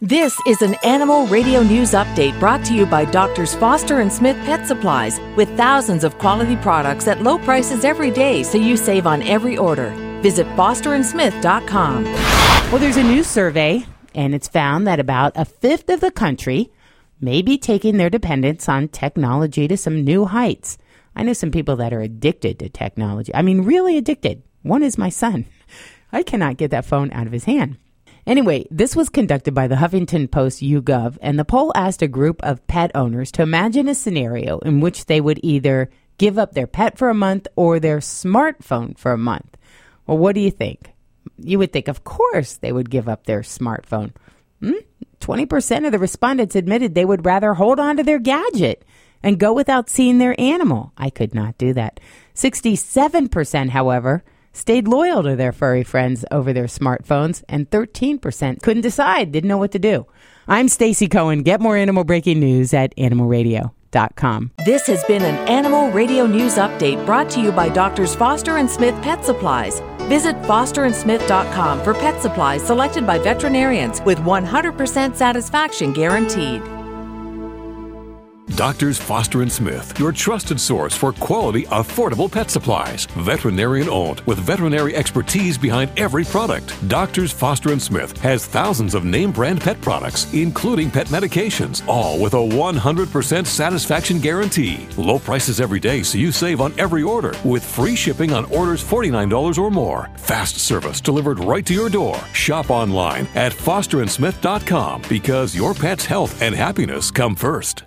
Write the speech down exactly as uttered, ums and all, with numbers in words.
This is an Animal Radio News Update brought to you by Doctors Foster and Smith Pet Supplies, with thousands of quality products at low prices every day, so you save on every order. Visit foster and smith dot com. Well, there's a new survey, and it's found that about a fifth of the country may be taking their dependence on technology to some new heights. I know some people that are addicted to technology. I mean, really addicted. One is my son. I cannot get that phone out of his hand. Anyway, this was conducted by the Huffington Post YouGov, and the poll asked a group of pet owners to imagine a scenario in which they would either give up their pet for a month or their smartphone for a month. Well, what do you think? You would think, of course, they would give up their smartphone. Hmm? twenty percent of the respondents admitted they would rather hold on to their gadget and go without seeing their animal. I could not do that. sixty-seven percent, however, stayed loyal to their furry friends over their smartphones, and thirteen percent couldn't decide, didn't know what to do. I'm Stacey Cohen. Get more animal breaking news at animal radio dot com. This has been an Animal Radio News Update brought to you by Doctors Foster and Smith Pet Supplies. Visit foster and smith dot com for pet supplies selected by veterinarians with one hundred percent satisfaction guaranteed. Doctors Foster and Smith, your trusted source for quality, affordable pet supplies. Veterinarian owned, with veterinary expertise behind every product. Doctors Foster and Smith has thousands of name brand pet products, including pet medications, all with a one hundred percent satisfaction guarantee. Low prices every day, so you save on every order, with free shipping on orders forty-nine dollars or more. Fast service delivered right to your door. Shop online at foster and smith dot com, because your pet's health and happiness come first.